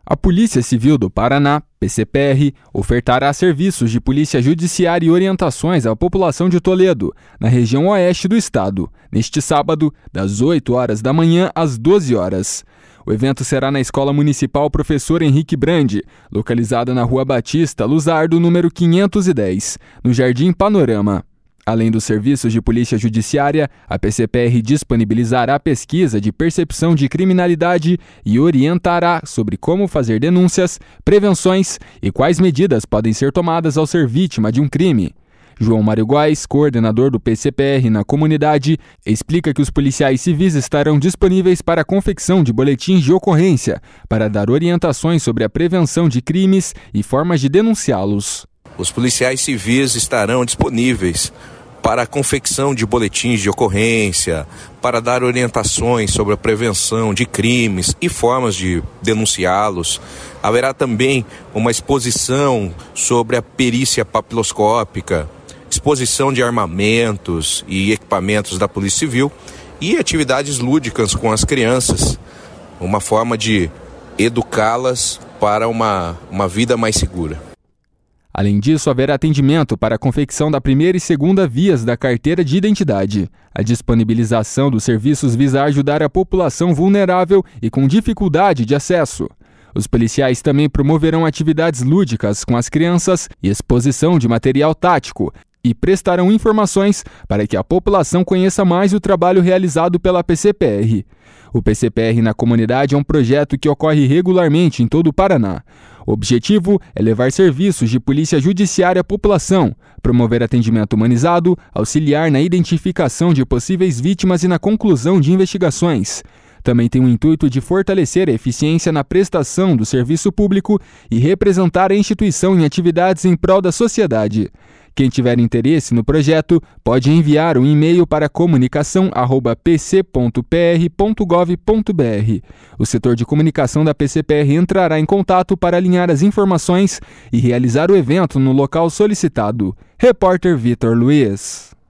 A Polícia Civil do Paraná, PCPR, ofertará serviços de polícia judiciária e orientações à população de Toledo, na região oeste do estado, neste sábado, das 8 horas da manhã às 12 horas. O evento será na Escola Municipal Professor Henrique Brandi, localizada na Rua Batista Luzardo, número 510, no Jardim Panorama. Além dos serviços de polícia judiciária, a PCPR disponibilizará pesquisa de percepção de criminalidade e orientará sobre como fazer denúncias, prevenções e quais medidas podem ser tomadas ao ser vítima de um crime. João Mário Góes, coordenador do PCPR na comunidade, explica que os policiais civis estarão disponíveis para a confecção de boletins de ocorrência, para dar orientações sobre a prevenção de crimes e formas de denunciá-los. Os policiais civis estarão disponíveis para a confecção de boletins de ocorrência, para dar orientações sobre a prevenção de crimes e formas de denunciá-los. Haverá também uma exposição sobre a perícia papiloscópica, exposição de armamentos e equipamentos da Polícia Civil e atividades lúdicas com as crianças, uma forma de educá-las para uma vida mais segura. Além disso, haverá atendimento para a confecção da primeira e segunda vias da carteira de identidade. A disponibilização dos serviços visa ajudar a população vulnerável e com dificuldade de acesso. Os policiais também promoverão atividades lúdicas com as crianças e exposição de material tático e prestarão informações para que a população conheça mais o trabalho realizado pela PCPR. O PCPR na comunidade é um projeto que ocorre regularmente em todo o Paraná. O objetivo é levar serviços de polícia judiciária à população, promover atendimento humanizado, auxiliar na identificação de possíveis vítimas e na conclusão de investigações. Também tem o intuito de fortalecer a eficiência na prestação do serviço público e representar a instituição em atividades em prol da sociedade. Quem tiver interesse no projeto pode enviar um e-mail para comunicação@pc.pr.gov.br. O setor de comunicação da PCPR entrará em contato para alinhar as informações e realizar o evento no local solicitado. Repórter Vitor Luiz.